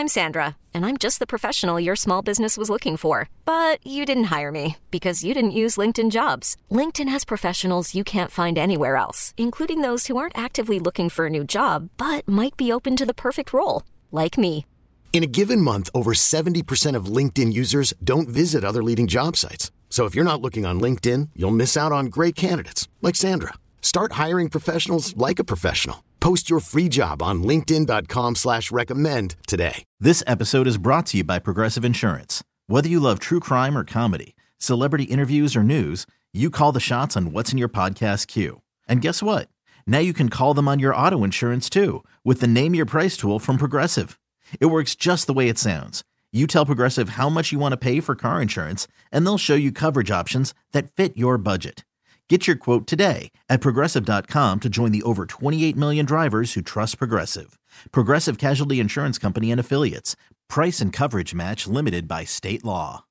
I'm Sandra, and I'm just the professional your small business was looking for. But you didn't hire me because you didn't use LinkedIn Jobs. LinkedIn has professionals you can't find anywhere else, including those who aren't actively looking for a new job, but might be open to the perfect role, like me. In a given month, over 70% of LinkedIn users don't visit other leading job sites. So if you're not looking on LinkedIn, you'll miss out on great candidates like Sandra. Start hiring professionals like a professional. Post your free job on linkedin.com/recommend today. This episode is brought to you by Progressive Insurance. Whether you love true crime or comedy, celebrity interviews or news, you call the shots on what's in your podcast queue. And guess what? Now you can call them on your auto insurance too with the Name Your Price tool from Progressive. It works just the way it sounds. You tell Progressive how much you want to pay for car insurance, and they'll show you coverage options that fit your budget. Get your quote today at Progressive.com to join the over 28 million drivers who trust Progressive. Progressive Casualty Insurance Company and Affiliates. Price and coverage match limited by state law.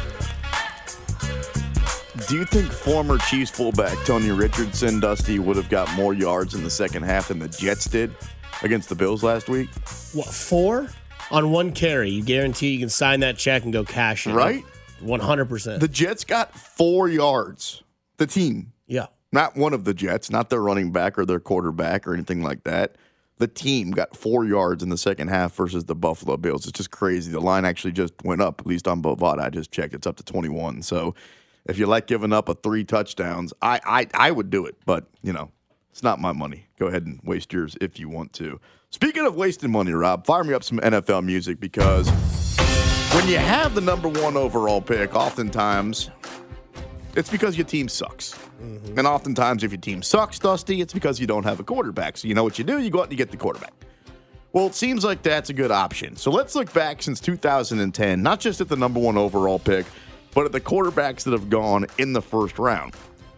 Do you think former Chiefs fullback Tony Richardson, Dusty, would have got more yards in the second half than the Jets did against the Bills last week? What, 4? On one carry, you guarantee you can sign that check and go cash it. Right? 100%. The Jets got 4 yards. The team. Yeah. Not one of the Jets, not their running back or their quarterback or anything like that. The team got 4 yards in the second half versus the Buffalo Bills. It's just crazy. The line actually just went up, at least on Bovada. I just checked. It's up to 21. So if you like giving up 3 touchdowns, I would do it. But, you know, it's not my money. Go ahead and waste yours if you want to. Speaking of wasting money, Rob, fire me up some NFL music, because when you have the number 1 overall pick, oftentimes it's because your team sucks. Mm-hmm. And oftentimes if your team sucks, Dusty, it's because you don't have a quarterback. So you know what you do? You go out and you get the quarterback. Well, it seems like that's a good option. So let's look back since 2010, not just at the number 1 overall pick, but at the quarterbacks that have gone in the first round.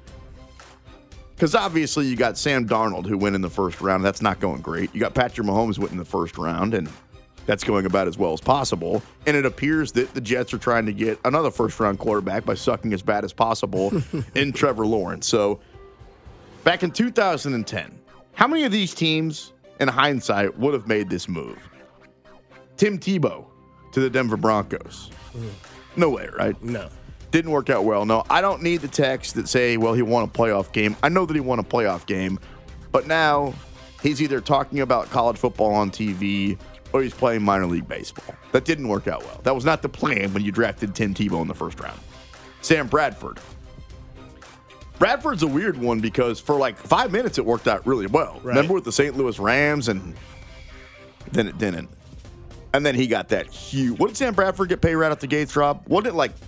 Because obviously you got Sam Darnold, who went in the first round. That's not going great. You got Patrick Mahomes, who went in the first round, and that's going about as well as possible. And it appears that the Jets are trying to get another first-round quarterback by sucking as bad as possible in Trevor Lawrence. So back in 2010, how many of these teams, in hindsight, would have made this move? Tim Tebow to the Denver Broncos. No way, right? No. Didn't work out well. No, I don't need the texts that say, well, he won a playoff game. I know that he won a playoff game, but now he's either talking about college football on TV or he's playing minor league baseball. That didn't work out well. That was not the plan when you drafted Tim Tebow in the first round. Sam Bradford. Bradford's a weird one because for like 5 minutes it worked out really well. Right. Remember with the St. Louis Rams, and then it didn't. And then he got that huge. What did Sam Bradford get paid right out the gates, Rob? Wasn't it like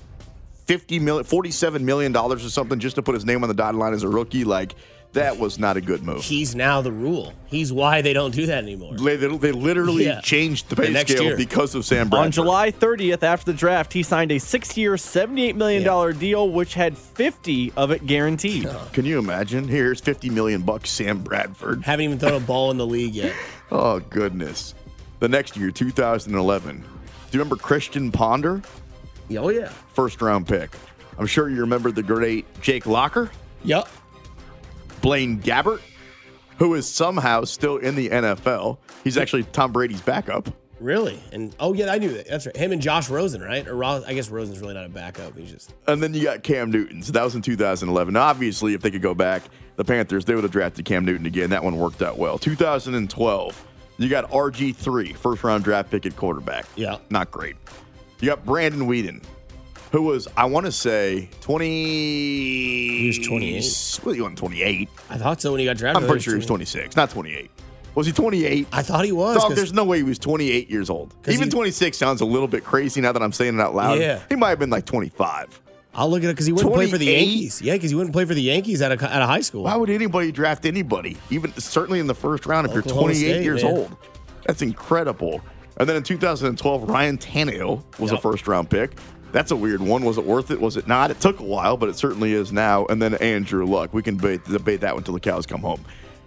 $47 million or something just to put his name on the dotted line as a rookie? Like, that was not a good move. He's now the rule. He's why they don't do that anymore. They literally changed the pay scale because of Sam Bradford. On July 30th, after the draft, he signed a 6-year, $78 million deal, which had 50 of it guaranteed. Can you imagine? Here's $50 million, Sam Bradford. Haven't even thrown a ball in the league yet. Oh, goodness. The next year, 2011. Do you remember Christian Ponder? Oh, yeah. First-round pick. I'm sure you remember the great Jake Locker. Yep. Blaine Gabbert, who is somehow still in the NFL. He's actually Tom Brady's backup. Really? And oh, yeah, I knew that. That's right. Him and Josh Rosen, right? Or I guess Rosen's really not a backup. He's just. And then you got Cam Newton. So that was in 2011. Now, obviously, if they could go back, the Panthers, they would have drafted Cam Newton again. That one worked out well. 2012, you got RG3, first-round draft pick at quarterback. Yeah. Not great. You got Brandon Weeden, who was, I want to say, 20. He was 28. Well, he wasn't 28. I thought so when he got drafted. I'm pretty sure he was 26, not 28. Was he 28? I thought he was. Dog, there's no way he was 28 years old. Even 26 sounds a little bit crazy now that I'm saying it out loud. Yeah. He might have been like 25. I'll look at it because he wouldn't play for the Yankees. Yeah, because he wouldn't play for the Yankees out of high school. Why would anybody draft anybody, even certainly in the first round, if you're 28 years old? That's incredible. And then in 2012, Ryan Tannehill was a first-round pick. That's a weird one. Was it worth it? Was it not? It took a while, but it certainly is now. And then Andrew Luck. We can debate that one until the cows come home.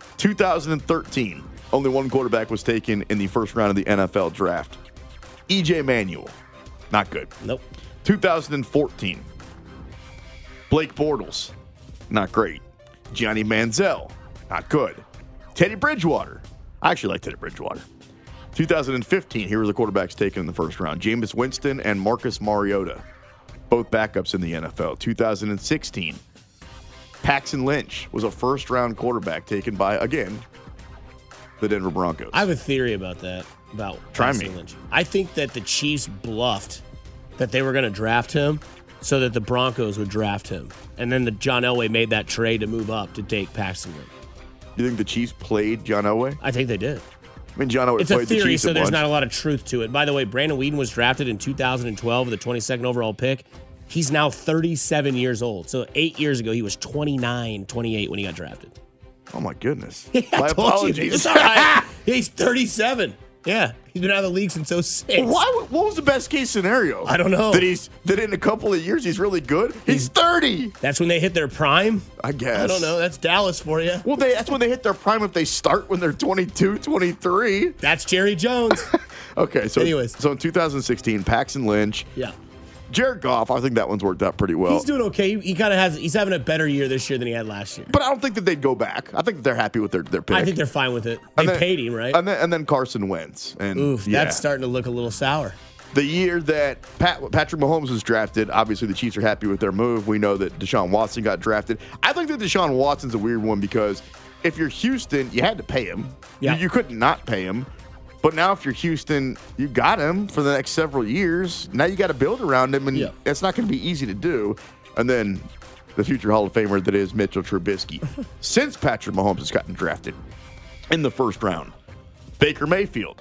2013, only one quarterback was taken in the first round of the NFL draft. E.J. Manuel. Not good. Nope. 2014, Blake Bortles. Not great. Johnny Manziel. Not good. Teddy Bridgewater. I actually like Teddy Bridgewater. 2015, here were the quarterbacks taken in the first round. Jameis Winston and Marcus Mariota, both backups in the NFL. 2016, Paxton Lynch was a first-round quarterback taken by, again, the Denver Broncos. I have a theory about that, about Paxton Lynch. I think that the Chiefs bluffed that they were going to draft him so that the Broncos would draft him. And then John Elway made that trade to move up to take Paxton Lynch. You think the Chiefs played John Elway? I think they did. I mean, John Elway it's played a theory, the Chiefs so there's not a lot of truth to it. By the way, Brandon Weeden was drafted in 2012 with the 22nd overall pick. He's now 37 years old. So 8 years ago, he was 29, 28 when he got drafted. Oh, my goodness. My apologies. It's all right. He's 37. Yeah, he's been out of the league since 06. What was the best case scenario? I don't know. That in a couple of years he's really good? He's 30. That's when they hit their prime? I guess. I don't know. That's Dallas for you. Well, that's when they hit their prime if they start when they're 22, 23. That's Jerry Jones. Okay, so anyways. So in 2016, Paxton Lynch. Yeah. Jared Goff, I think that one's worked out pretty well. He's doing okay. He kind of he's having a better year this year than he had last year. But I don't think that they'd go back. I think that they're happy with their pick. I think they're fine with it. They paid him, right? And then Carson Wentz. And oof, that's starting to look a little sour. The year that Patrick Mahomes was drafted, obviously the Chiefs are happy with their move. We know that Deshaun Watson got drafted. I think that Deshaun Watson's a weird one because if you're Houston, you had to pay him. Yeah. You couldn't not pay him. But now if you're Houston, you got him for the next several years. Now you got to build around him, and it's not going to be easy to do. And then the future Hall of Famer that is Mitchell Trubisky. Since Patrick Mahomes has gotten drafted in the first round, Baker Mayfield.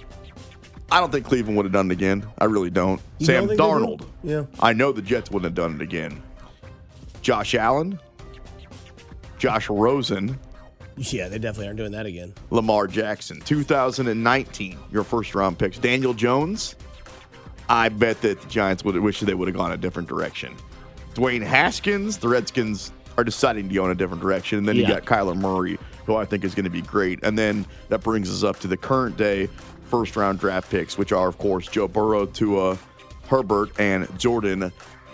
I don't think Cleveland would have done it again. I really don't. Sam Darnold. Yeah. I know the Jets wouldn't have done it again. Josh Allen. Josh Rosen. Yeah, they definitely aren't doing that again. Lamar Jackson. 2019, your first-round picks. Daniel Jones. I bet that the Giants would wish they would have gone a different direction. Dwayne Haskins. The Redskins are deciding to go in a different direction. And then you got Kyler Murray, who I think is going to be great. And then that brings us up to the current day first-round draft picks, which are, of course, Joe Burrow, Tua, Herbert, and Jordan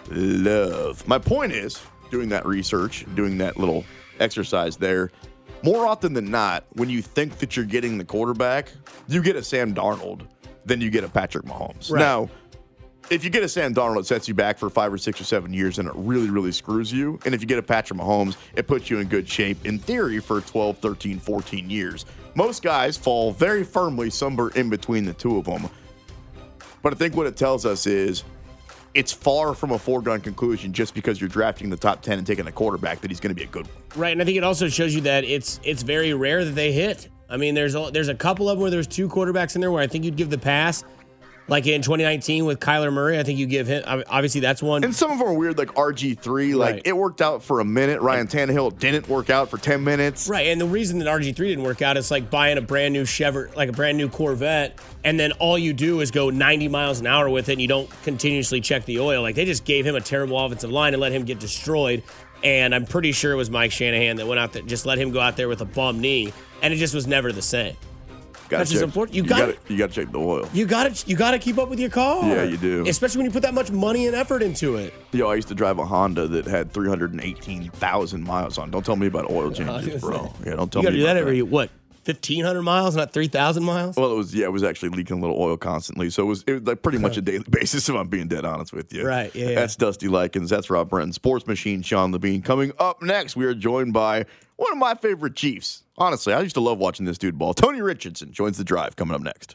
Love. My point is, doing that research, doing that little exercise there, more often than not, when you think that you're getting the quarterback, you get a Sam Darnold than you get a Patrick Mahomes. Right. Now, if you get a Sam Darnold, it sets you back for 5 or 6 or 7 years, and it really, really screws you. And if you get a Patrick Mahomes, it puts you in good shape, in theory, for 12, 13, 14 years. Most guys fall very firmly somewhere in between the two of them. But I think what it tells us is it's far from a foregone conclusion just because you're drafting the top 10 and taking a quarterback that he's going to be a good one. Right, and I think it also shows you that it's very rare that they hit. I mean, there's a couple of them where there's two quarterbacks in there where I think you'd give the pass. Like in 2019 with Kyler Murray, I think you give him, obviously that's one. And some of them are weird, like RG3. Like, it worked out for a minute. Ryan Tannehill didn't work out for 10 minutes. Right, and the reason that RG3 didn't work out is like buying a brand new Chevrolet, like a brand new Corvette, and then all you do is go 90 miles an hour with it, and you don't continuously check the oil. Like, they just gave him a terrible offensive line and let him get destroyed. And I'm pretty sure it was Mike Shanahan that went out there, just let him go out there with a bum knee, and it just was never the same. That's just important. You got to check the oil. You got to keep up with your car. Yeah, you do. Especially when you put that much money and effort into it. I used to drive a Honda that had 318,000 miles on. Don't tell me about oil changes, bro. Yeah, don't tell me. You got to do that every 1,500 miles, not 3,000 miles. Well, it was actually leaking a little oil constantly, so it was like pretty much a daily basis. If I'm being dead honest with you, right? Yeah. That's Dusty Likens. That's Rob Brenton. Sports Machine Sean Levine. Coming up next, we are joined by one of my favorite Chiefs. Honestly, I used to love watching this dude ball. Tony Richardson joins The Drive coming up next.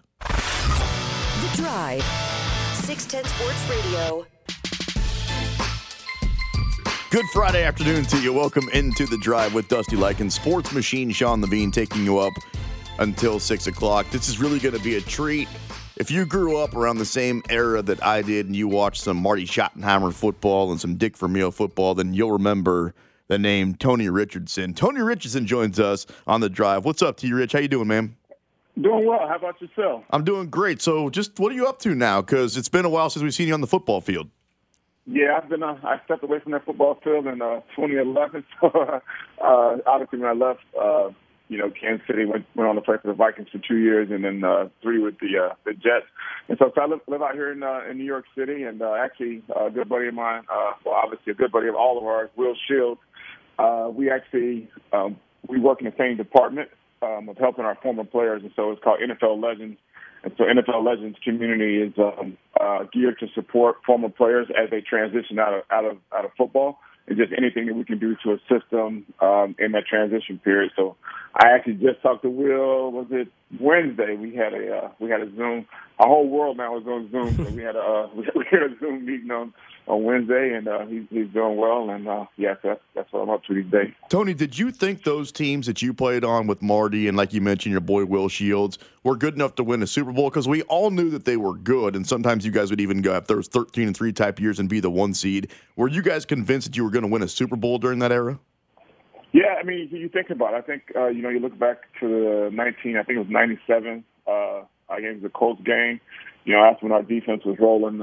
The Drive. 610 Sports Radio. Good Friday afternoon to you. Welcome into The Drive with Dusty Likens. Sports Machine Sean Levine taking you up until 6 o'clock. This is really going to be a treat. If you grew up around the same era that I did and you watched some Marty Schottenheimer football and some Dick Vermeil football, then you'll remember the name Tony Richardson. Tony Richardson joins us on The Drive. What's up, T-Rich? How you doing, man? Doing well. How about yourself? I'm doing great. So just what are you up to now? Because it's been a while since we've seen you on the football field. Yeah, I stepped away from that football field in 2011. So obviously when I left, Kansas City went on to play for the Vikings for 2 years and then 3 with the Jets. And so I live out here in New York City, and actually a good buddy of mine, obviously a good buddy of all of ours, Will Shields. We work in the same department of helping our former players, and so it's called NFL Legends. And so NFL Legends community is geared to support former players as they transition out of football, and just anything that we can do to assist them in that transition period. So I actually just talked to Will. Was it Wednesday? We had a Zoom. Our whole world now is on Zoom. So we had a Zoom meeting on Wednesday, and he's doing well. And yes, that's what I'm up to these days. Tony, did you think those teams that you played on with Marty and, like you mentioned, your boy Will Shields were good enough to win a Super Bowl? Because we all knew that they were good, and sometimes you guys would even go after those 13-3 type years and be the 1 seed. Were you guys convinced that you were going to win a Super Bowl during that era? Yeah, I mean, you think about it. I think, you look back to the I think it was 97, against the Colts game. That's when our defense was rolling,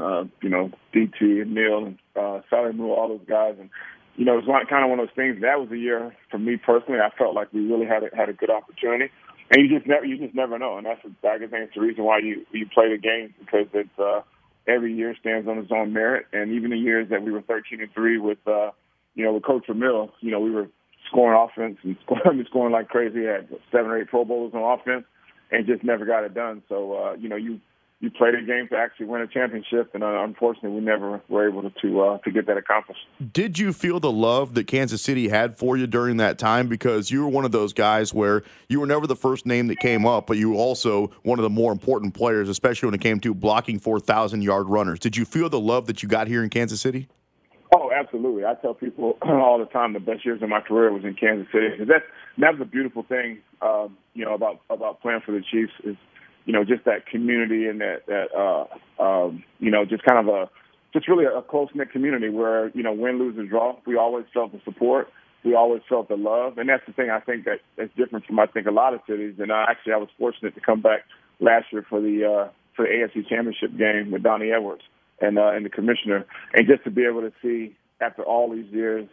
DT and Neal and Sally Moore, all those guys. And, it was kind of one of those things. That was a year for me personally. I felt like we really had a good opportunity. And you just never know. And I think it's the reason why you play the game, because it's every year stands on its own merit. And even the years that we were 13-3 with Coach Vermeil, we were scoring offense and scoring like crazy. Had 7 or 8 Pro Bowlers on offense and just never got it done. So, you played a game to actually win a championship, and unfortunately, we never were able to get that accomplished. Did you feel the love that Kansas City had for you during that time? Because you were one of those guys where you were never the first name that came up, but you were also one of the more important players, especially when it came to blocking 4,000-yard runners. Did you feel the love that you got here in Kansas City? Oh, absolutely. I tell people all the time the best years of my career was in Kansas City. That was a beautiful thing, about playing for the Chiefs is, just that community and that just kind of just really a close-knit community where, win, lose, and draw, we always felt the support. We always felt the love. And that's the thing I think that's different from, I think, a lot of cities. And I was fortunate to come back last year for the AFC Championship game with Donnie Edwards and the commissioner. And just to be able to see, after all these years,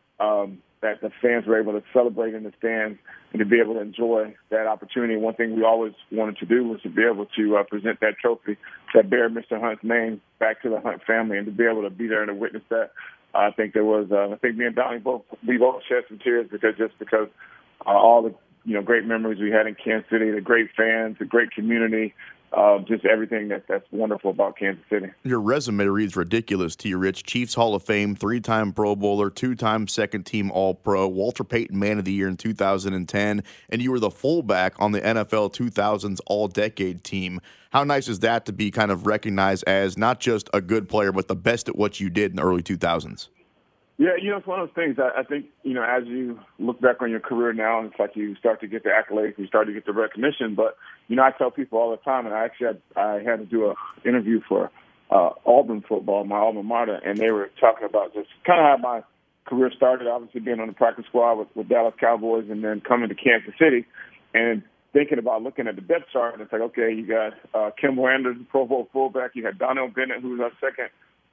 that the fans were able to celebrate in the stands and to be able to enjoy that opportunity. One thing we always wanted to do was to be able to present that trophy that bear Mr. Hunt's name back to the Hunt family, and to be able to be there and to witness that. I think there was, I think me and Donnie both shed some tears because all the great memories we had in Kansas City, the great fans, the great community. Just everything that's wonderful about Kansas City. Your resume reads ridiculous to you, Rich. Chiefs Hall of Fame, 3-time Pro Bowler, 2-time second-team All-Pro, Walter Payton Man of the Year in 2010, and you were the fullback on the NFL 2000s All-Decade team. How nice is that to be kind of recognized as not just a good player, but the best at what you did in the early 2000s? Yeah, it's one of those things. I think, as you look back on your career now, it's like you start to get the accolades, you start to get the recognition. But, I tell people all the time, and I had to do an interview for Auburn football, my alma mater, and they were talking about just kind of how my career started, obviously being on the practice squad with Dallas Cowboys and then coming to Kansas City and thinking about looking at the depth chart. And it's like, okay, you got Kim Landers, Pro Bowl fullback. You had Donnell Bennett, who was our second.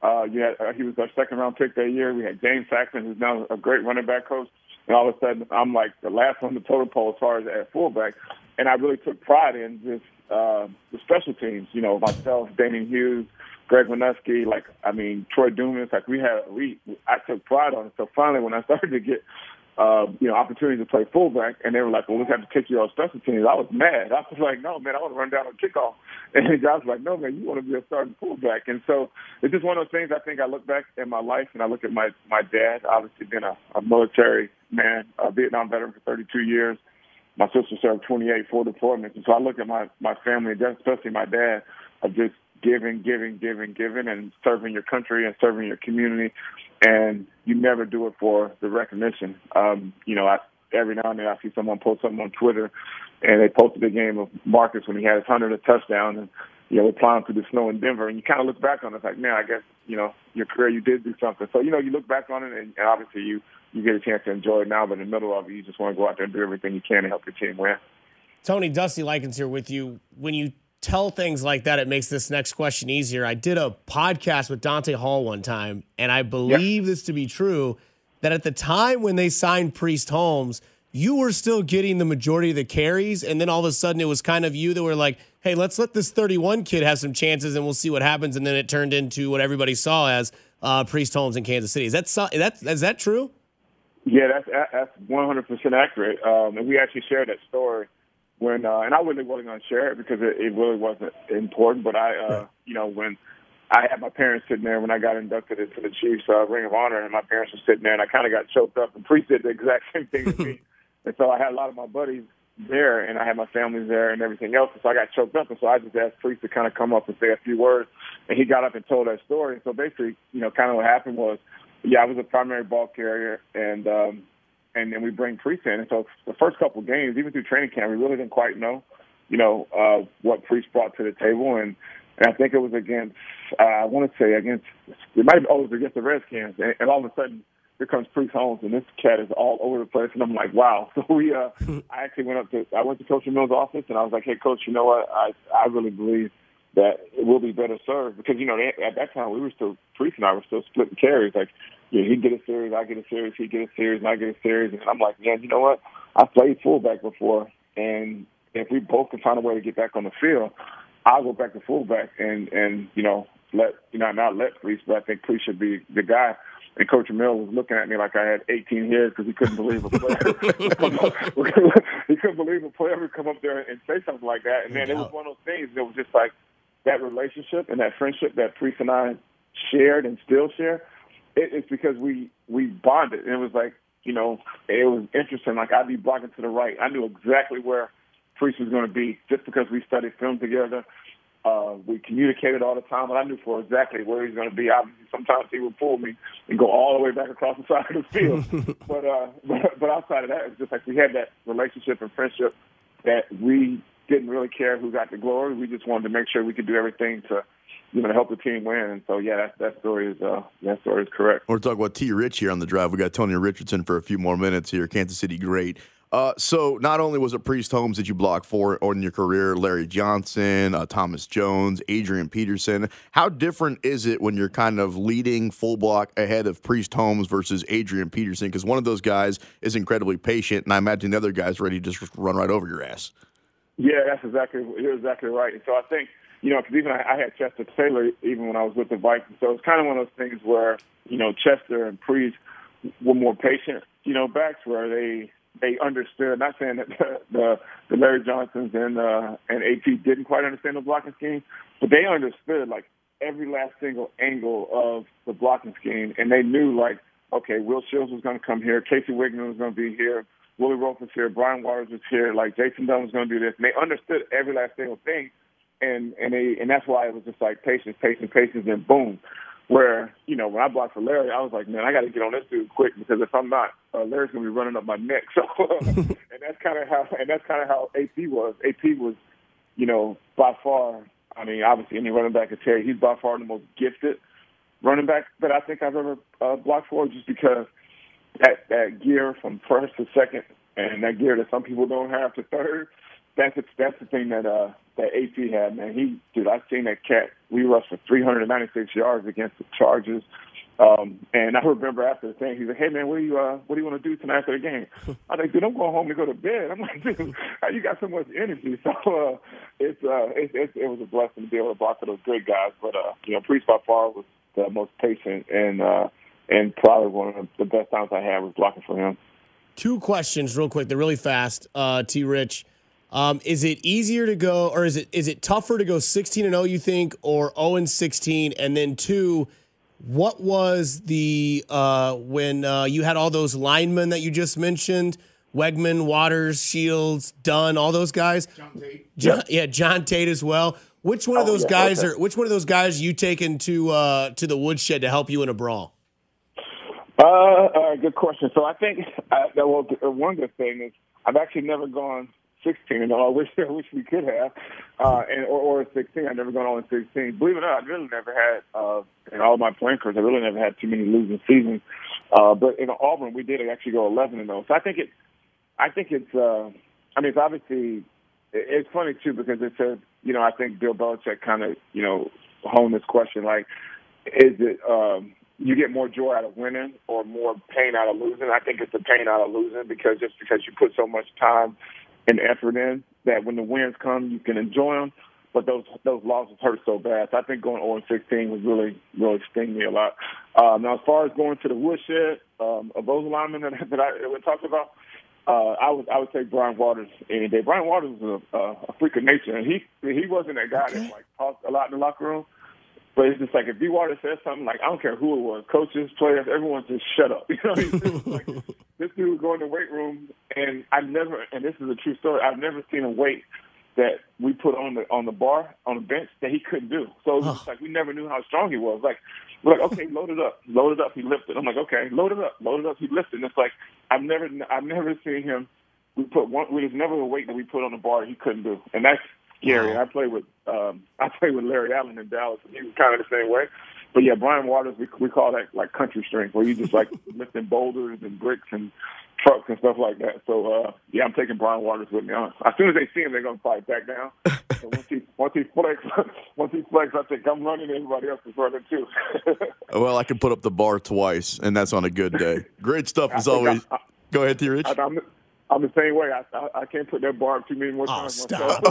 He was our second-round pick that year. We had James Saxon, who's now a great running back coach. And all of a sudden, I'm like the last on the totem pole as far as at fullback. And I really took pride in just the special teams. Myself, Damian Hughes, Greg Winuski, Troy Dumas. I took pride on it. So finally, when I started to get opportunity to play fullback, and they were like, well, we have to kick you off special teams. I was mad. I was like, no, man, I want to run down on kickoff. And the guys were like, no, man, you want to be a starting fullback. And so it's just one of those things. I think I look back at my life, and I look at my dad, obviously being a military man, a Vietnam veteran for 32 years. My sister served 28 full deployments. And so I look at my family, especially my dad, of just giving, and serving your country and serving your community. And you never do it for the recognition. Every now and then I see someone post something on Twitter, and they posted a game of Marcus when he had his 100th touchdown, and we're plowing through the snow in Denver. And you kind of look back on it, it's like, man, I guess your career, you did do something. So you look back on it, and obviously you get a chance to enjoy it now. But in the middle of it, you just want to go out there and do everything you can to help your team win. Tony, Dusty Likens here with you. When you tell things like that, it makes this next question easier. I did a podcast with Dante Hall one time, and I believe this to be true, that at the time when they signed Priest Holmes, you were still getting the majority of the carries, and then all of a sudden it was kind of you that were like, hey, let's let this 31 kid have some chances and we'll see what happens, and then it turned into what everybody saw as Priest Holmes in Kansas City. Is that true? Yeah, that's 100% accurate. And we actually shared that story when and I really wasn't going to share it because it really wasn't important. But when I had my parents sitting there when I got inducted into the Chiefs Ring of Honor, and my parents were sitting there, and I kind of got choked up. And Priest did the exact same thing as me. And so I had a lot of my buddies there, and I had my family there and everything else. And so I got choked up, and so I just asked Priest to kind of come up and say a few words. And he got up and told that story. And so basically, kind of what happened was, I was a primary ball carrier, and then we bring Priest in. And so the first couple of games, even through training camp, we really didn't quite know, what Priest brought to the table. And I think it was against, it was against the Redskins. And all of a sudden, here comes Priest Holmes, and this cat is all over the place. And I'm like, wow. So I actually went to Coach Mills' office, and I was like, hey, Coach, you know what? I really believe that it will be better served. Because, at that time, Priest and I were still splitting carries. Like, he'd get a series, I get a series, he'd get a series, and I get a series. And I'm like, man, you know what? I played fullback before, and if we both can find a way to get back on the field, I'll go back to fullback and not let Priest, but I think Priest should be the guy. And Coach Mills was looking at me like I had 18 years because he couldn't believe a player. He couldn't believe a player would come up there and say something like that. And then it was one of those things. It was just like that relationship and that friendship that Priest and I shared and still share. It's because we bonded. And it was like, it was interesting. Like, I'd be blocking to the right. I knew exactly where Priest was going to be just because we studied film together. We communicated all the time, but I knew for exactly where he was going to be. Obviously, sometimes he would pull me and go all the way back across the side of the field. but outside of that, it's just like we had that relationship and friendship that we didn't really care who got the glory. We just wanted to make sure we could do everything to help the team win. And so, that story is correct. We're talking about T. Rich here on The Drive. We got Tony Richardson for a few more minutes here. Kansas City great. So not only was it Priest Holmes that you blocked for in your career, Larry Johnson, Thomas Jones, Adrian Peterson. How different is it when you're kind of leading full block ahead of Priest Holmes versus Adrian Peterson? Because one of those guys is incredibly patient, and I imagine the other guy's ready to just run right over your ass. Yeah, you're exactly right. And so I think, because even I had Chester Taylor even when I was with the Vikings. So it's kind of one of those things where, Chester and Priest were more patient, backs where they understood. Not saying that the Larry Johnsons and AP didn't quite understand the blocking scheme, but they understood like every last single angle of the blocking scheme, and they knew like, okay, Will Shields was going to come here, Casey Wigman was going to be here, Willie Rope was here, Brian Waters was here, like Jason Dunn was going to do this, and they understood every last single thing, and that's why it was just like patience, and boom. Where, when I blocked for Larry, I was like, man, I got to get on this dude quick because if I'm not, Larry's going to be running up my neck. So, and that's kind of how AP was. AP was, by far, I mean, obviously any running back could tell you, he's by far the most gifted running back that I think I've ever blocked for, just because that gear from first to second and that gear that some people don't have to third, that's the thing that AP had, man. I've seen that cat. We rushed for 396 yards against the Chargers. And I remember after the thing, he's like, hey, man, what do you want to do tonight after the game? I was like, dude, I'm going home to go to bed. I'm like, dude, you got so much energy. So it was a blessing to be able to block for those great guys. But, Priest by far was the most patient and probably one of the best times I had was blocking for him. Two questions real quick. They're really fast, T. Rich. Is it easier to go, or is it tougher to go 16-0, you think, or 0-16? And then two, what was the when you had all those linemen that you just mentioned, Wegman, Waters, Shields, Dunn, all those guys? John Tate. John Tate as well. Which one of those guys which one of those guys you taken to the woodshed to help you in a brawl? Good question. So I think one good thing is I've actually never gone 16-0. I wish we could have, or 16. I've never gone 0-16. Believe it or not, I really never had in all of my playing careers. I really never had too many losing seasons. But in Auburn, we did actually go 11-0. So I think it's. I mean, it's obviously. It's funny too because it says, I think Bill Belichick kind of, honed this question like, is it you get more joy out of winning or more pain out of losing? I think it's the pain out of losing because you put so much time and effort in that when the wins come, you can enjoy them, but those losses hurt so bad. So I think going 0-16 was really, really sting me a lot. Now, as far as going to the woodshed of those linemen that we talked about, I would take Brian Waters any day. Brian Waters is a freak of nature, and he wasn't that guy that like talked a lot in the locker room. But it's just like if B. Waters says something, like I don't care who it was, coaches, players, everyone just shut up. You know, he's just like, this dude would go in the weight room, and and this is a true story, I've never seen a weight that we put on the bar, on the bench, that he couldn't do. So it was just like we never knew how strong he was. Like, we're like, okay, load it up, he lifted. I'm like, okay, load it up, he lifted. And it's like I've never seen him. There's never a weight that we put on the bar he couldn't do, and that's scary. Wow. I played with Larry Allen in Dallas, and he was kind of the same way. But yeah, Brian Waters, we call that like country strength, where you just like lifting boulders and bricks and trucks and stuff like that. So yeah, I'm taking Brian Waters with me. As soon as they see him, they're gonna fight back down. So once he flex, I think I'm running. Everybody else is running too. Well, I can put up the bar twice, and that's on a good day. Great stuff as always. Go ahead, T. Rich. I'm the same way. I can't put that bar up too many more times. Stop.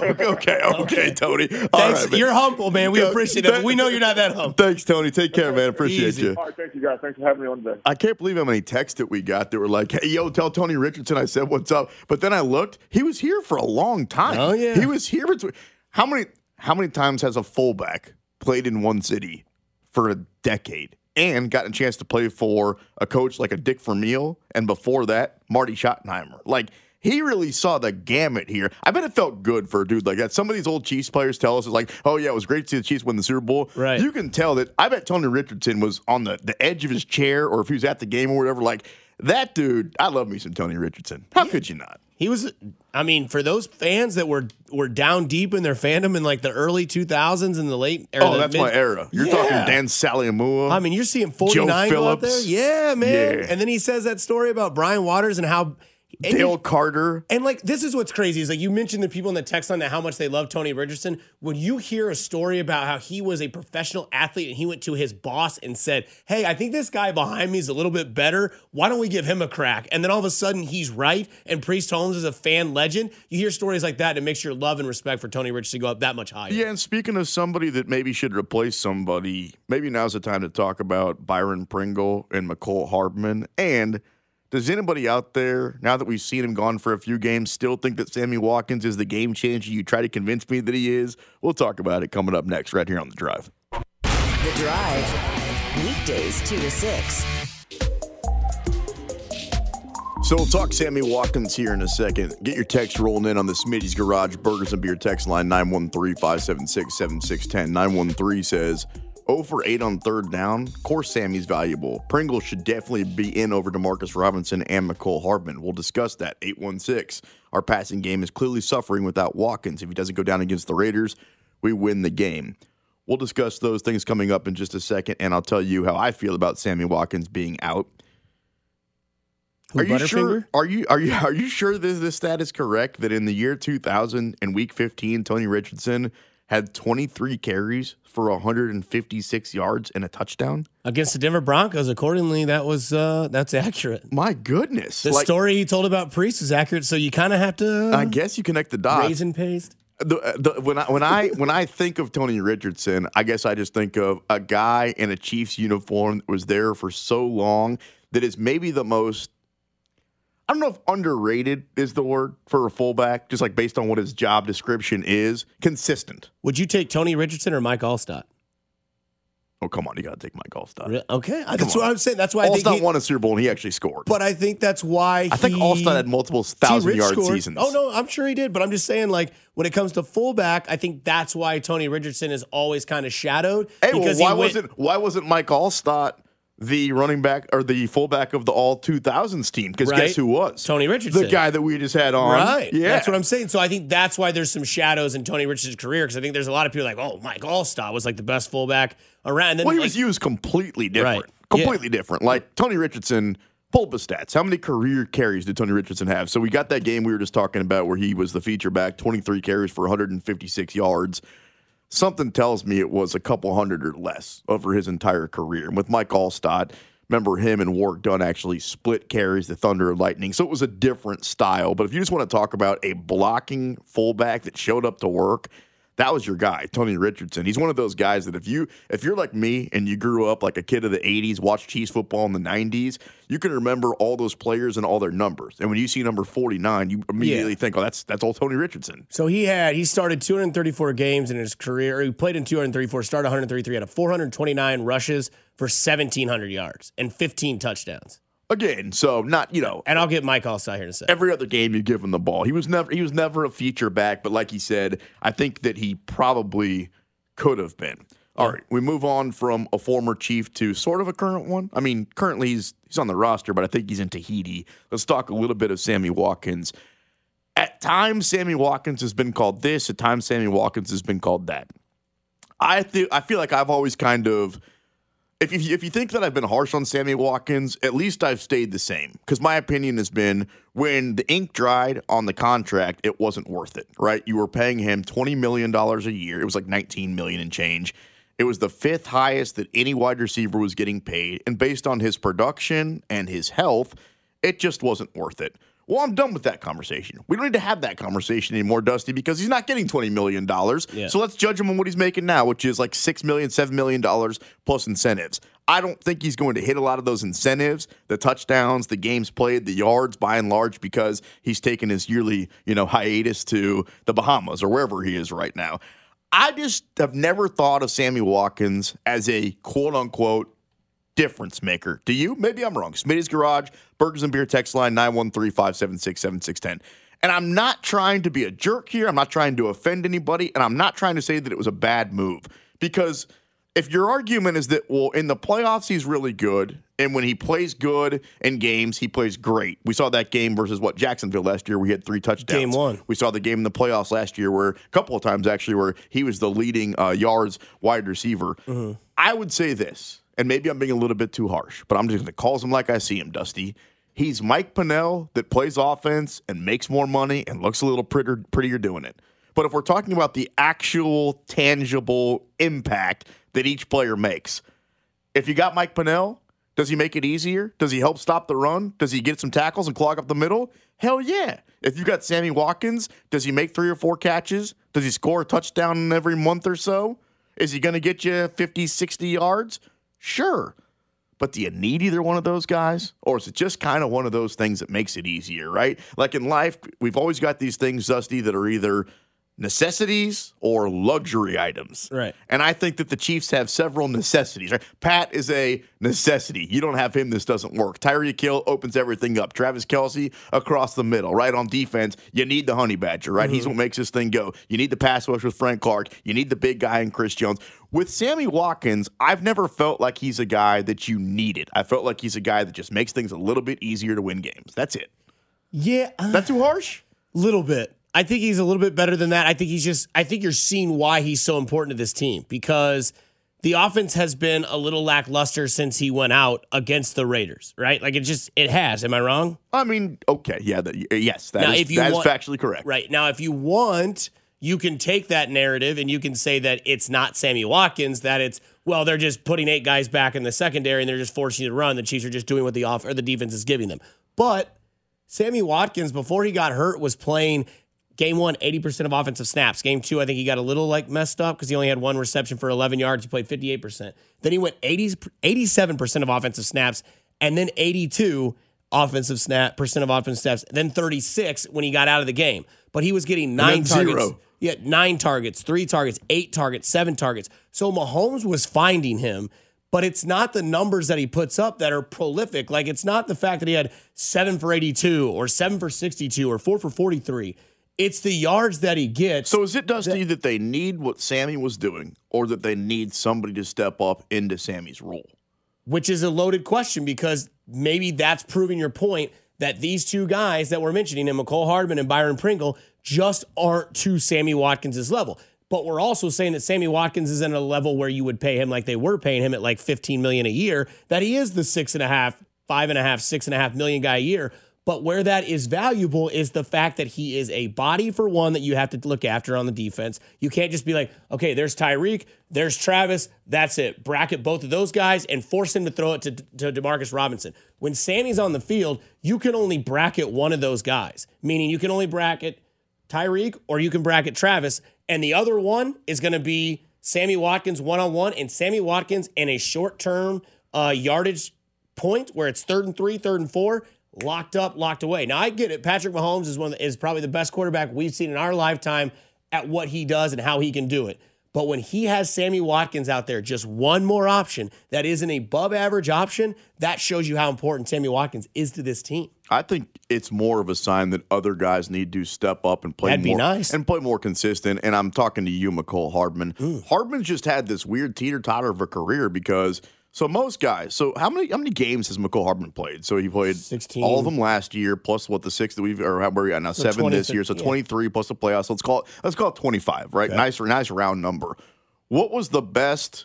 Okay, Tony. Thanks. Right, you're humble, man. We appreciate it. But we know you're not that humble. Thanks, Tony. Take care, man. Appreciate you. All right, thank you, guys. Thanks for having me on today. I can't believe how many texts that we got that were like, hey, yo, tell Tony Richardson I said what's up. But then I looked. He was here for a long time. Oh, yeah. He was here. How many times has a fullback played in one city for a decade and gotten a chance to play for a coach like a Dick Vermeil, and before that, Marty Schottenheimer? Like, he really saw the gamut here. I bet it felt good for a dude like that. Some of these old Chiefs players tell us, it's like, oh, yeah, it was great to see the Chiefs win the Super Bowl. Right. You can tell that. I bet Tony Richardson was on the edge of his chair, or if he was at the game or whatever. Like, that dude, I love me some Tony Richardson. How could you not? He was, I mean, for those fans that were down deep in their fandom in like the early 2000s and the late era. Oh, that's my era. You're talking Dan Saliamua. I mean, you're seeing 49 go out there. Yeah, man. Yeah. And then he says that story about Brian Waters and how Dale Carter. And like, this is what's crazy is like you mentioned the people in the text line that how much they love Tony Richardson. When you hear a story about how he was a professional athlete and he went to his boss and said, hey, I think this guy behind me is a little bit better. Why don't we give him a crack? And then all of a sudden he's right. And Priest Holmes is a fan legend. You hear stories like that and it makes your love and respect for Tony Richardson go up that much higher. Yeah, and speaking of somebody that maybe should replace somebody, maybe now's the time to talk about Byron Pringle and McCole Hardman. And does anybody out there, now that we've seen him gone for a few games, still think that Sammy Watkins is the game changer you try to convince me that he is? We'll talk about it coming up next right here on The Drive. The Drive, weekdays 2 to 6. So we'll talk Sammy Watkins here in a second. Get your text rolling in on the Smitty's Garage Burgers and Beer text line 913-576-7610. 913 says, 0 for 8 on third down. Of course, Sammy's valuable. Pringle should definitely be in over Demarcus Robinson and McCole Hardman. We'll discuss that. 816. Our passing game is clearly suffering without Watkins. If he doesn't go down against the Raiders, we win the game. We'll discuss those things coming up in just a second, and I'll tell you how I feel about Sammy Watkins being out. Are you sure? Are you sure this stat is correct that in the year 2000 and Week 15, Tony Richardson had 23 carries for 156 yards and a touchdown against the Denver Broncos? Accordingly, that's accurate. My goodness, the story he told about Priest is accurate. So you kind of have to. I guess you connect the dots. Raise and paste. When I think of Tony Richardson, I guess I just think of a guy in a Chiefs uniform that was there for so long that is maybe the most. I don't know if underrated is the word for a fullback, just like based on what his job description is. Consistent. Would you take Tony Richardson or Mike Allstott? Oh, come on. You got to take Mike Allstott. Really? Okay. That's what I'm saying. That's why Allstott won a Super Bowl and he actually scored. But I think that's why I think Allstott had multiple 1,000-yard seasons. Oh, no, I'm sure he did. But I'm just saying, like, when it comes to fullback, I think that's why Tony Richardson is always kind of shadowed. Hey, well, why wasn't Mike Allstott the running back or the fullback of the all-2000s team? Because guess who was? Tony Richardson. The guy that we just had on. Right. Yeah. That's what I'm saying. So I think that's why there's some shadows in Tony Richardson's career, because I think there's a lot of people like, oh, Mike Allstott was like the best fullback around. And then, he was used completely different. Right. Completely different. Like Tony Richardson, pull up his stats. How many career carries did Tony Richardson have? So we got that game we were just talking about where he was the feature back, 23 carries for 156 yards. Something tells me it was a couple hundred or less over his entire career. And with Mike Allstott, remember him and Warrick Dunn actually split carries, the Thunder and Lightning. So it was a different style. But if you just want to talk about a blocking fullback that showed up to work, that was your guy, Tony Richardson. He's one of those guys that if you're like me and you grew up like a kid of the 80s, watched Chiefs football in the 90s, you can remember all those players and all their numbers. And when you see number 49, you immediately think, oh, that's all Tony Richardson. So he started 234 games in his career. He played in 234, started 133, had 429 rushes for 1,700 yards and 15 touchdowns. Again, so not, And I'll get Mike also here in a second. Every other game you give him the ball. He was never a feature back, but like he said, I think that he probably could have been. All right, we move on from a former Chief to sort of a current one. I mean, currently he's on the roster, but I think he's in Tahiti. Let's talk a little bit of Sammy Watkins. At times, Sammy Watkins has been called this. At times, Sammy Watkins has been called that. I feel like I've always kind of, if you think that I've been harsh on Sammy Watkins, at least I've stayed the same. Because my opinion has been when the ink dried on the contract, it wasn't worth it, right? You were paying him $20 million a year. It was like $19 million and change. It was the fifth highest that any wide receiver was getting paid. And based on his production and his health, it just wasn't worth it. Well, I'm done with that conversation. We don't need to have that conversation anymore, Dusty, because he's not getting $20 million. Yeah. So let's judge him on what he's making now, which is like $6 million, $7 million plus incentives. I don't think he's going to hit a lot of those incentives, the touchdowns, the games played, the yards, by and large, because he's taken his yearly, hiatus to the Bahamas or wherever he is right now. I just have never thought of Sammy Watkins as a quote-unquote difference maker. Do you? Maybe I'm wrong. Smitty's Garage, Burgers and Beer text line 913-576-7610. And I'm not trying to be a jerk here. I'm not trying to offend anybody. And I'm not trying to say that it was a bad move. Because if your argument is that, well, in the playoffs, he's really good. And when he plays good in games, he plays great. We saw that game versus Jacksonville last year. We had 3 touchdowns. Game 1. We saw the game in the playoffs last year where a couple of times actually where he was the leading yards wide receiver. Mm-hmm. I would say this. And maybe I'm being a little bit too harsh, but I'm just going to call him like I see him, Dusty. He's Mike Pennell that plays offense and makes more money and looks a little prettier doing it. But if we're talking about the actual tangible impact that each player makes, if you got Mike Pennell, does he make it easier? Does he help stop the run? Does he get some tackles and clog up the middle? Hell yeah. If you got Sammy Watkins, does he make 3 or 4 catches? Does he score a touchdown every month or so? Is he going to get you 50, 60 yards? Sure. But do you need either one of those guys? Or is it just kind of one of those things that makes it easier, right? Like in life, we've always got these things, Dusty, that are either necessities or luxury items. Right. And I think that the Chiefs have several necessities. Right? Pat is a necessity. You don't have him, this doesn't work. Tyreek Hill opens everything up. Travis Kelce across the middle. Right on defense, you need the honey badger, right? Mm-hmm. He's what makes this thing go. You need the pass rush with Frank Clark. You need the big guy in Chris Jones. With Sammy Watkins, I've never felt like he's a guy that you needed. I felt like he's a guy that just makes things a little bit easier to win games. That's it. Yeah. Is that too harsh? Little bit. I think he's a little bit better than that. I think you're seeing why he's so important to this team because the offense has been a little lackluster since he went out against the Raiders, right? Like it has. Am I wrong? I mean, okay. Yeah. Yes. That is factually correct. Right. Now, if you want, you can take that narrative and you can say that it's not Sammy Watkins, that it's, well, they're just putting 8 guys back in the secondary and they're just forcing you to run. The Chiefs are just doing what the defense is giving them. But Sammy Watkins, before he got hurt, was playing Game 1, 80% of offensive snaps. Game 2, I think he got a little messed up because he only had 1 reception for 11 yards. He played 58%. Then he went 87% of offensive snaps, and then 82% of offensive snaps, then 36 when he got out of the game. But he was getting 9 targets. 0. Yeah, 9 targets, 3 targets, 8 targets, 7 targets. So Mahomes was finding him, but it's not the numbers that he puts up that are prolific. Like, it's not the fact that he had 7 for 82 or 7 for 62 or 4 for 43. It's the yards that he gets. So is it, Dusty, that they need what Sammy was doing or that they need somebody to step up into Sammy's role? Which is a loaded question because maybe that's proving your point that these 2 guys that we're mentioning, Mecole Hardman and Byron Pringle, just aren't to Sammy Watkins' level. But we're also saying that Sammy Watkins is in a level where you would pay him like they were paying him at like $15 million a year, that he is the $6.5 million guy a year. But where that is valuable is the fact that he is a body, for one, that you have to look after on the defense. You can't just be like, okay, there's Tyreek, there's Travis, that's it. Bracket both of those guys and force him to throw it to Demarcus Robinson. When Sammy's on the field, you can only bracket one of those guys, meaning you can only bracket Tyreek or you can bracket Travis. And the other one is going to be Sammy Watkins one-on-one, and Sammy Watkins in a short-term yardage point where it's 3rd and 3, 3rd and 4, locked up, locked away. Now, I get it. Patrick Mahomes is probably the best quarterback we've seen in our lifetime at what he does and how he can do it. But when he has Sammy Watkins out there, just one more option that is an above-average option, that shows you how important Sammy Watkins is to this team. I think it's more of a sign that other guys need to step up and play play more consistent. And I'm talking to you, McCole Hardman. Hardman's just had this weird teeter-totter of a career because most guys. So how many games has McCole Hardman played? So he played 16. All of them last year, plus the 6 that where are we at now? 7 this year. So 23 plus the playoffs. So let's call it 25, right? Okay. Nice round number. What was the best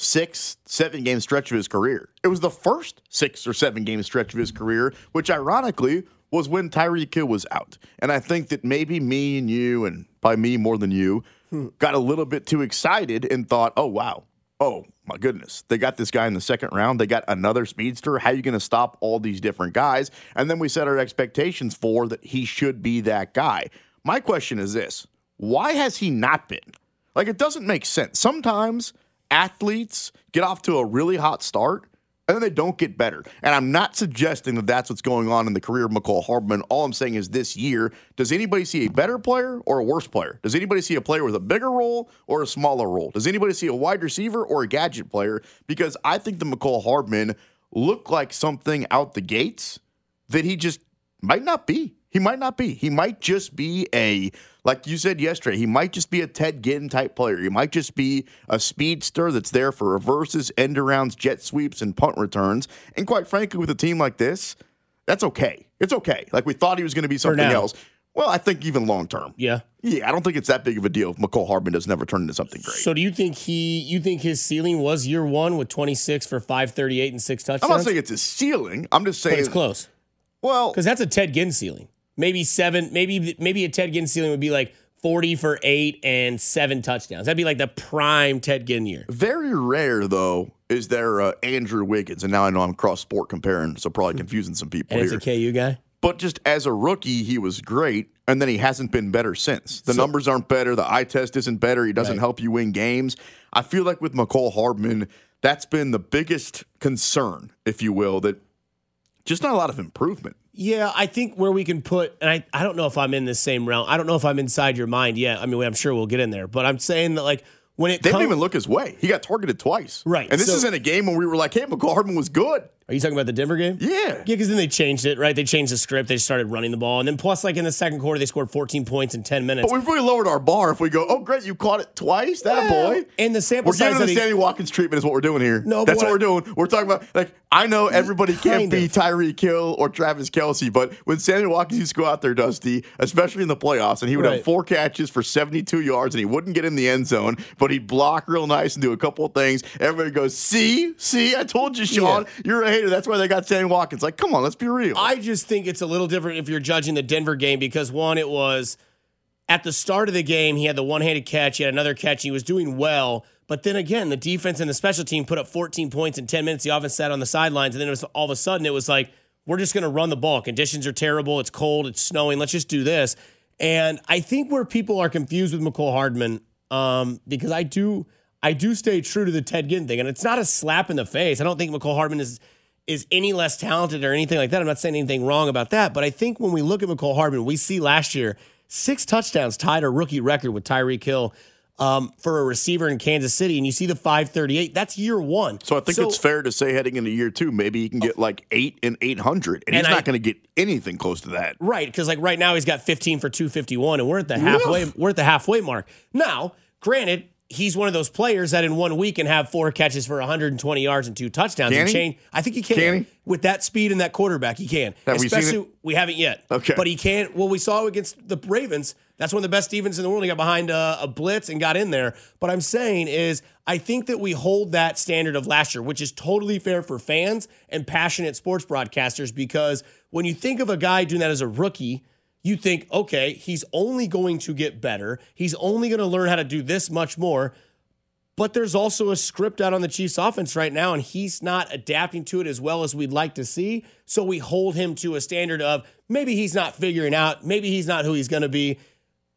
6-7 game stretch of his career? It was the first 6 or 7 game stretch of his career, which ironically was when Tyreek Hill was out. And I think that maybe me and you, and probably me more than you, got a little bit too excited and thought, oh, wow. Oh, my goodness. They got this guy in the second round. They got another speedster. How are you going to stop all these different guys? And then we set our expectations for that he should be that guy. My question is this. Why has he not been? Like, it doesn't make sense. Sometimes athletes get off to a really hot start, and then they don't get better. And I'm not suggesting that that's what's going on in the career of McCole Hardman. All I'm saying is this year, does anybody see a better player or a worse player? Does anybody see a player with a bigger role or a smaller role? Does anybody see a wide receiver or a gadget player? Because I think the McCole Hardman looked like something out the gates that he just might not be. He might not be. He might just be like you said yesterday, he might just be a Ted Ginn type player. He might just be a speedster that's there for reverses, end arounds, jet sweeps, and punt returns. And quite frankly, with a team like this, that's okay. It's okay. Like we thought he was going to be something else. Well, I think even long term. Yeah, I don't think it's that big of a deal if McCole Hardman doesn't ever turn into something great. So do you think his ceiling was year one with 26 for 538 and 6 touchdowns? I'm not saying it's his ceiling. I'm just saying but it's close. Well, because that's a Ted Ginn ceiling. Maybe 7. Maybe a Ted Ginn ceiling would be like 40 for 8 and 7 touchdowns. That'd be like the prime Ted Ginn year. Very rare, though, is there Andrew Wiggins. And now I know I'm cross-sport comparing, so probably confusing some people and here. It's a KU guy? But just as a rookie, he was great, and then he hasn't been better since. The numbers aren't better. The eye test isn't better. He doesn't help you win games. I feel like with McCole Hardman, that's been the biggest concern, if you will, that just not a lot of improvement. Yeah, I think where we can put, and I don't know if I'm in the same realm. I don't know if I'm inside your mind yet. I mean, I'm sure we'll get in there. But I'm saying that, like, when it They didn't even look his way. He got targeted twice. Right. And this isn't a game when we were like, hey, McCole Hardman was good. Are you talking about the Denver game? Yeah. Yeah, because then they changed it, right? They changed the script. They started running the ball. And then plus, like, in the second quarter, they scored 14 points in 10 minutes. But we've really lowered our bar if we go, oh, great, you caught it twice? That boy. And the sample size. We're giving the Sammy Watkins treatment is what we're doing here. No, that's what we're doing. We're talking about, like, I know everybody can't be Tyreek Hill or Travis Kelce, but when Sammy Watkins used to go out there, Dusty, especially in the playoffs, and he would have 4 catches for 72 yards, and he wouldn't get in the end zone, but he'd block real nice and do a couple of things. Everybody goes, see, I told you, Sean, you're a hater. That's why they got Sammy Watkins. Like, come on, let's be real. I just think it's a little different if you're judging the Denver game because, one, it was at the start of the game, he had the one-handed catch, he had another catch, he was doing well. But then again, the defense and the special team put up 14 points in 10 minutes. The offense sat on the sidelines, and then it was all of a sudden it was like, we're just going to run the ball. Conditions are terrible. It's cold. It's snowing. Let's just do this. And I think where people are confused with McCole Hardman, because I do stay true to the Ted Ginn thing, and it's not a slap in the face. I don't think McCole Hardman is any less talented or anything like that. I'm not saying anything wrong about that. But I think when we look at McCole Hardman, we see last year 6 touchdowns tied a rookie record with Tyreek Hill. For a receiver in Kansas City, and you see the 538, that's year one. So I think it's fair to say heading into year 2, maybe he can get like 8 and 800, and he's not going to get anything close to that. Right, because like right now he's got 15 for 251, and we're at the halfway. We're at the halfway mark. Now, granted, he's one of those players that in 1 week can have 4 catches for 120 yards and 2 touchdowns. Can and he? change. I think he can. Can he? With that speed and that quarterback, he can. Have we seen it? We haven't yet. Okay. But he can. Well, we saw against the Ravens. That's one of the best defenses in the world. He got behind a blitz and got in there. But I'm saying is I think that we hold that standard of last year, which is totally fair for fans and passionate sports broadcasters, because when you think of a guy doing that as a rookie, you think, okay, he's only going to get better. He's only going to learn how to do this much more. But there's also a script out on the Chiefs offense right now, and he's not adapting to it as well as we'd like to see. So we hold him to a standard of maybe he's not figuring out, maybe he's not who he's going to be.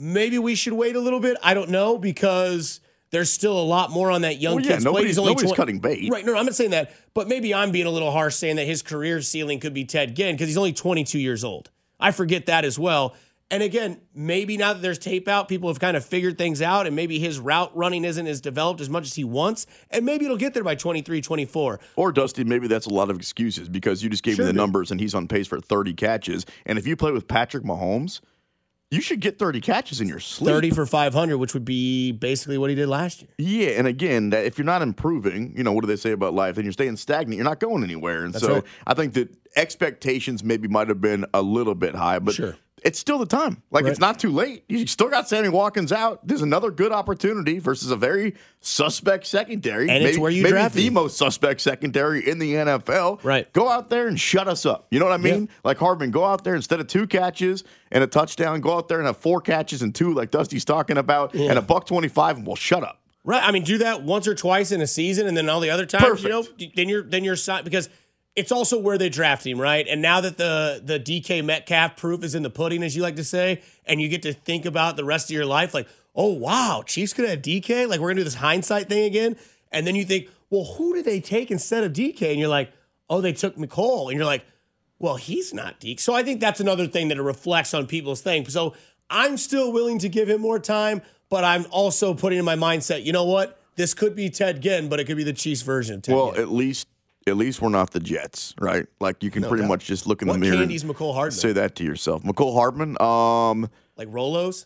maybe we should wait a little bit. I don't know, because there's still a lot more on that young kid's plate. He's only nobody's cutting bait. Right, no, I'm not saying that. But maybe I'm being a little harsh saying that his career ceiling could be Ted Ginn, because he's only 22 years old. I forget that as well. And again, maybe now that there's tape out, people have kind of figured things out, and maybe his route running isn't as developed as much as he wants, and maybe it'll get there by 23, 24. Or, Dusty, maybe that's a lot of excuses, because you just gave me the numbers, and he's on pace for 30 catches. And if you play with Patrick Mahomes, you should get 30 catches in your sleep. 30 for 500, which would be basically what he did last year. Yeah, and again, that if you're not improving, what do they say about life? Then you're staying stagnant. You're not going anywhere. And so I think that expectations maybe might have been a little bit high, but it's still the time. It's not too late. You still got Sammy Watkins out. There's another good opportunity versus a very suspect secondary. And it's where you draft the most suspect secondary in the NFL. Right. Go out there and shut us up. You know what I mean? Yeah. Like Hardman, go out there instead of 2 catches and a touchdown, go out there and have 4 catches and 2 like Dusty's talking about, and a $125, and we'll shut up. Right. I mean, do that once or twice in a season, and then all the other times, Perfect. then you're because it's also where they draft him, right? And now that the DK Metcalf proof is in the pudding, as you like to say, and you get to think about the rest of your life, like, oh, wow, Chiefs could have DK? Like, we're going to do this hindsight thing again? And then you think, well, who did they take instead of DK? And you're like, oh, they took McCall. And you're like, well, he's not DK. So I think that's another thing that it reflects on people's things. So I'm still willing to give him more time, but I'm also putting in my mindset, you know what? This could be Ted Ginn, but it could be the Chiefs version of Ted Ginn. At least we're not the Jets, right? Like, you can pretty much just look in the mirror candy's McCole Hardman? Say that to yourself. McCole Hardman? Like Rolos?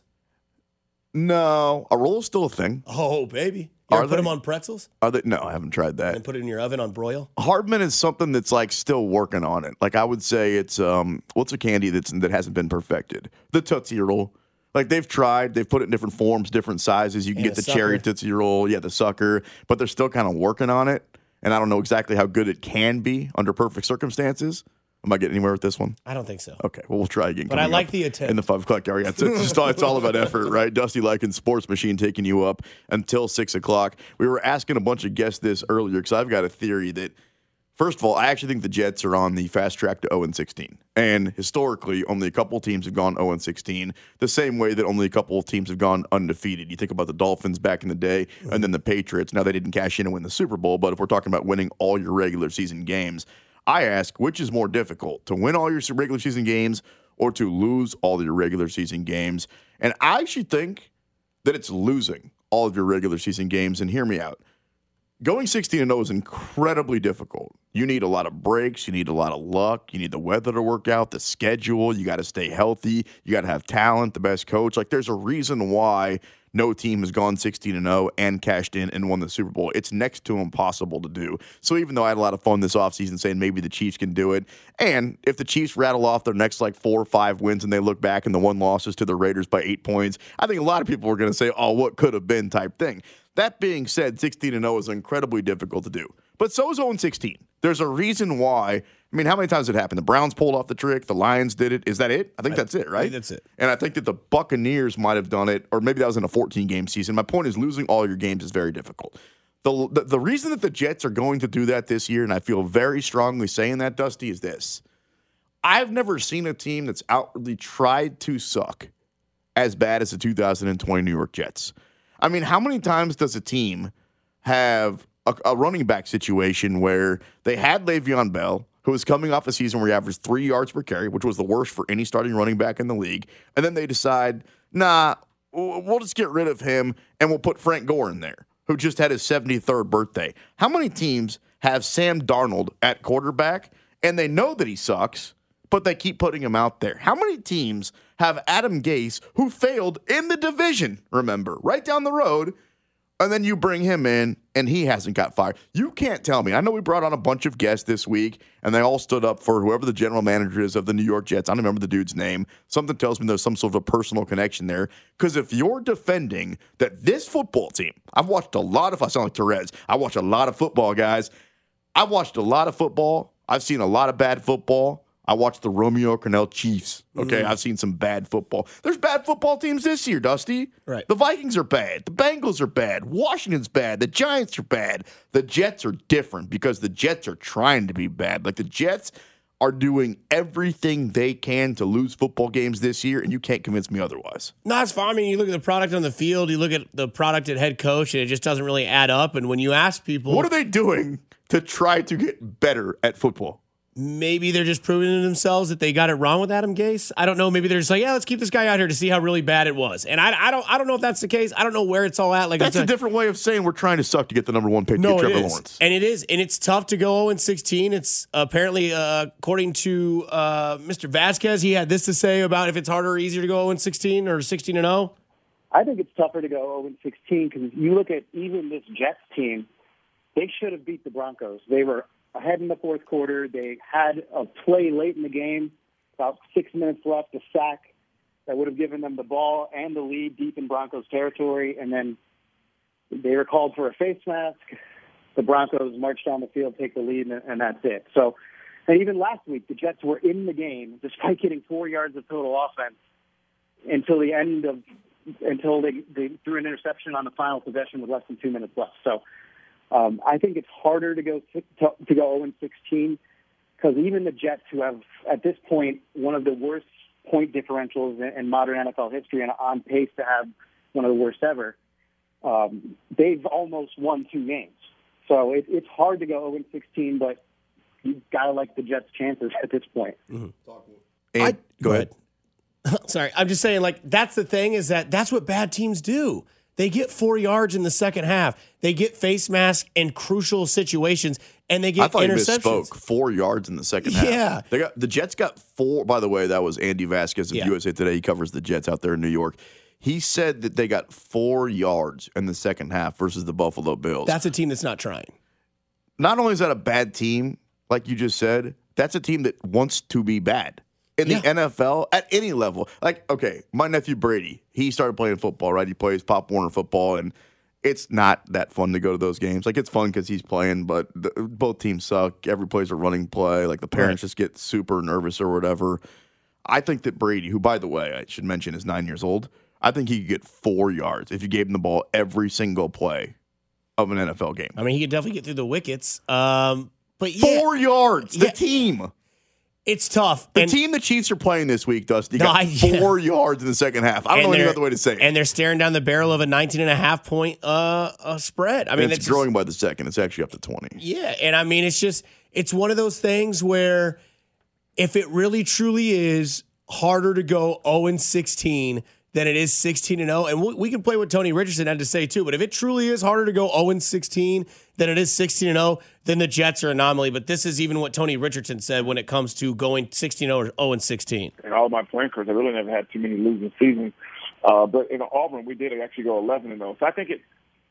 No. A Rolo's still a thing. Oh, baby. You ever put them on pretzels? Are they? No, I haven't tried that. And put it in your oven on broil? Hardman is something that's, still working on it. Like, I would say it's, what's a candy that hasn't been perfected? The Tootsie Roll. Like, they've tried. They've put it in different forms, different sizes. You can get the cherry Tootsie Roll. Yeah, the sucker. But they're still kind of working on it. And I don't know exactly how good it can be under perfect circumstances. Am I getting anywhere with this one? I don't think so. Okay, well, we'll try again. But I like the attempt. In the 5 o'clock hour. Yeah, it's all about effort, right? Dusty Likens, Sports Machine, taking you up until 6 o'clock. We were asking a bunch of guests this earlier because I've got a theory that, first of all, I actually think the Jets are on the fast track to 0-16. And historically, only a couple of teams have gone 0-16, the same way that only a couple of teams have gone undefeated. You think about the Dolphins back in the day, and then the Patriots. Now, they didn't cash in and win the Super Bowl, but if we're talking about winning all your regular season games, I ask, which is more difficult, to win all your regular season games or to lose all your regular season games? And I actually think that it's losing all of your regular season games, and hear me out. Going 16-0 is incredibly difficult. You need a lot of breaks. You need a lot of luck. You need the weather to work out, the schedule. You got to stay healthy. You got to have talent, the best coach. Like, there's a reason why no team has gone 16-0 and cashed in and won the Super Bowl. It's next to impossible to do. So even though I had a lot of fun this offseason saying maybe the Chiefs can do it, and if the Chiefs rattle off their next 4 or 5 wins and they look back and the 1 losses to the Raiders by 8 points, I think a lot of people are going to say, oh, what could have been type thing. That being said, 16-0 is incredibly difficult to do. But so is 0-16. There's a reason why. I mean, how many times did it happen? The Browns pulled off the trick. The Lions did it. Is that it? I think that's it, right? I think that's it. And I think that the Buccaneers might have done it, or maybe that was in a 14-game season. My point is, losing all your games is very difficult. The reason that the Jets are going to do that this year, and I feel very strongly saying that, Dusty, is this. I've never seen a team that's outwardly tried to suck as bad as the 2020 New York Jets. I mean, how many times does a team have a running back situation where they had Le'Veon Bell, who was coming off a season where he averaged 3 yards per carry, which was the worst for any starting running back in the league, and then they decide, nah, we'll just get rid of him and we'll put Frank Gore in there, who just had his 73rd birthday. How many teams have Sam Darnold at quarterback and they know that he sucks, but they keep putting him out there? How many teams have Adam Gase, who failed in the division, remember, right down the road, and then you bring him in and he hasn't got fired? You can't tell me. I know we brought on a bunch of guests this week and they all stood up for whoever the general manager is of the New York Jets. I don't remember the dude's name. Something tells me there's some sort of a personal connection there. Because if you're defending that this football team, I've watched a lot of, I sound like Therese, I watch a lot of football, guys. I've watched a lot of football. I've seen a lot of bad football. I watched the Romeo Crennel Chiefs. Okay, I've seen some bad football. There's bad football teams this year, Dusty. Right. The Vikings are bad. The Bengals are bad. Washington's bad. The Giants are bad. The Jets are different because the Jets are trying to be bad. Like, the Jets are doing everything they can to lose football games this year, and you can't convince me otherwise. No, it's fine. I mean, you look at the product on the field, you look at the product at head coach, and it just doesn't really add up. And when you ask people, what are they doing to try to get better at football? Maybe they're just proving to themselves that they got it wrong with Adam Gase. I don't know. Maybe they're just like, yeah, let's keep this guy out here to see how really bad it was. And I don't know if that's the case. I don't know where it's all at. Like that's a different way of saying we're trying to suck to get the number one pick to get Trevor Lawrence. And it is. And it's tough to go 0-16. It's apparently, according to Mr. Vasquez, he had this to say about if it's harder or easier to go 0-16 or 16-0. I think it's tougher to go 0-16 because you look at even this Jets team, they should have beat the Broncos. They were ahead in the fourth quarter. They had a play late in the game, about 6 minutes left, a sack that would have given them the ball and the lead deep in Broncos territory. And then they were called for a face mask. The Broncos marched down the field, take the lead, and that's it. So, and even last week, the Jets were in the game despite getting 4 yards of total offense until they threw an interception on the final possession with less than 2 minutes left. So, I think it's harder to go 0-16 because even the Jets, who have at this point one of the worst point differentials in modern NFL history and on pace to have one of the worst ever, they've almost won 2 games. So it's hard to go 0-16, but you've got to like the Jets' chances at this point. Mm-hmm. Go ahead. Sorry, I'm just saying, like, that's the thing is that's what bad teams do. They get 4 yards in the second half. They get face mask in crucial situations, and they get interceptions. I thought you misspoke. 4 yards in the second half. Yeah. The Jets got 4. By the way, that was Andy Vasquez of USA Today. He covers the Jets out there in New York. He said that they got 4 yards in the second half versus the Buffalo Bills. That's a team that's not trying. Not only is that a bad team, like you just said, that's a team that wants to be bad. In the NFL, at any level. Like, okay, my nephew Brady, he started playing football, right? He plays Pop Warner football, and it's not that fun to go to those games. Like, it's fun because he's playing, but both teams suck. Every play's a running play. Like, the parents just get super nervous or whatever. I think that Brady, who, by the way, I should mention is 9 years old, I think he could get 4 yards if you gave him the ball every single play of an NFL game. I mean, he could definitely get through the wickets. But 4 yards, the team. It's tough. The team the Chiefs are playing this week, Dusty, got 4 yards in the second half. I don't know any other way to say it. And they're staring down the barrel of a 19.5-point spread. I mean, it's growing by the second. It's actually up to 20. Yeah, and I mean, it's one of those things where if it really truly is harder to go 0-16 than it is 16-0, and we can play what Tony Richardson had to say too, but if it truly is harder to go 0-16 than it is 16-0, then the Jets are an anomaly. But this is even what Tony Richardson said when it comes to going 16-0 or 0-16. In all my playing careers, I really never had too many losing seasons. But in Auburn, we did actually go 11-0. So I think it's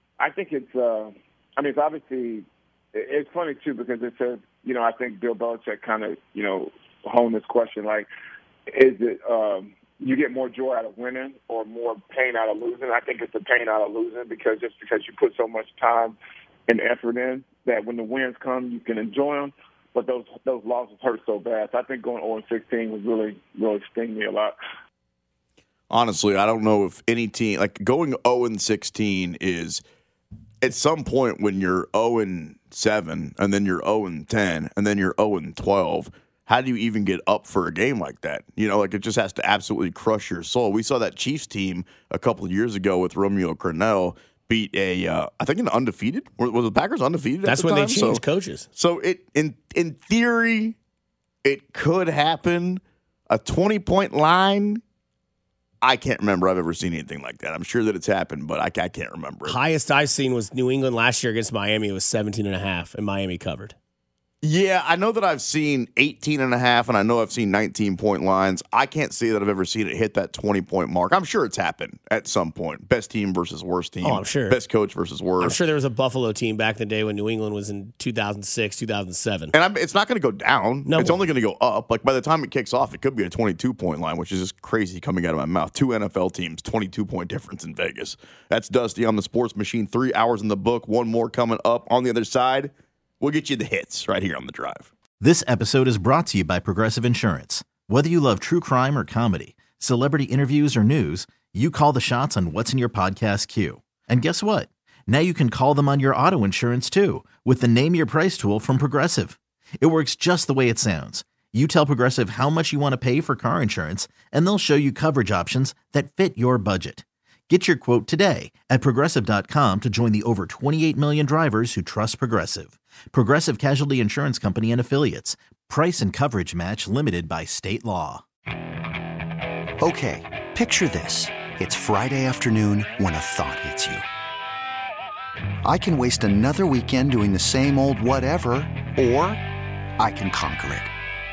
obviously, it's funny too because it says, I think Bill Belichick kind of, honed this question, like, is it, you get more joy out of winning or more pain out of losing? I think it's the pain out of losing because you put so much time and effort in that when the wins come, you can enjoy them. But those losses hurt so bad. So I think going 0-16 was really, really sting me a lot. Honestly, I don't know if any team, like going 0-16 is at some point when you're 0-7 and then you're 0-10 and then you're 0-12. How do you even get up for a game like that? It just has to absolutely crush your soul. We saw that Chiefs team a couple of years ago with Romeo Crennel beat an undefeated. Was the Packers undefeated That's at the time? That's when they changed coaches. So in theory, it could happen. A 20-point line, I can't remember I've ever seen anything like that. I'm sure that it's happened, but I can't remember it. Highest I've seen was New England last year against Miami. It was 17.5, and Miami covered. Yeah, I know that I've seen 18.5, and I know I've seen 19-point lines. I can't say that I've ever seen it hit that 20-point mark. I'm sure it's happened at some point. Best team versus worst team. Oh, I'm sure. Best coach versus worst. I'm sure there was a Buffalo team back in the day when New England was in 2006, 2007. And it's not going to go down. No. It's only going to go up. Like, by the time it kicks off, it could be a 22-point line, which is just crazy coming out of my mouth. 2 NFL teams, 22-point difference in Vegas. That's Dusty on the Sports Machine. 3 hours in the book. One more coming up on the other side. We'll get you the hits right here on The Drive. This episode is brought to you by Progressive Insurance. Whether you love true crime or comedy, celebrity interviews or news, you call the shots on what's in your podcast queue. And guess what? Now you can call them on your auto insurance too with the Name Your Price tool from Progressive. It works just the way it sounds. You tell Progressive how much you want to pay for car insurance, and they'll show you coverage options that fit your budget. Get your quote today at Progressive.com to join the over 28 million drivers who trust Progressive. Progressive Casualty Insurance Company and Affiliates. Price and coverage match limited by state law. Okay, picture this. It's Friday afternoon when a thought hits you. I can waste another weekend doing the same old whatever, or I can conquer it.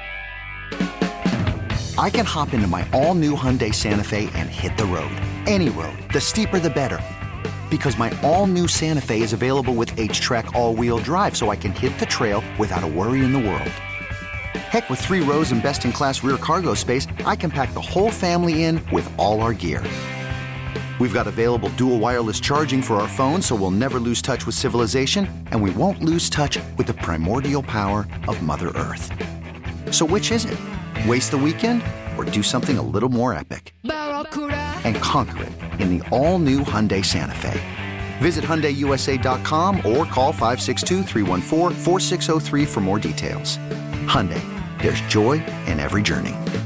I can hop into my all-new Hyundai Santa Fe and hit the road. Any road. The steeper, the better. Because my all-new Santa Fe is available with H-Track all-wheel drive, so I can hit the trail without a worry in the world. Heck, with 3 rows and best-in-class rear cargo space, I can pack the whole family in with all our gear. We've got available dual wireless charging for our phones, so we'll never lose touch with civilization, and we won't lose touch with the primordial power of Mother Earth. So which is it? Waste the weekend or do something a little more epic? And conquer it in the all-new Hyundai Santa Fe. Visit HyundaiUSA.com or call 562-314-4603 for more details. Hyundai, there's joy in every journey.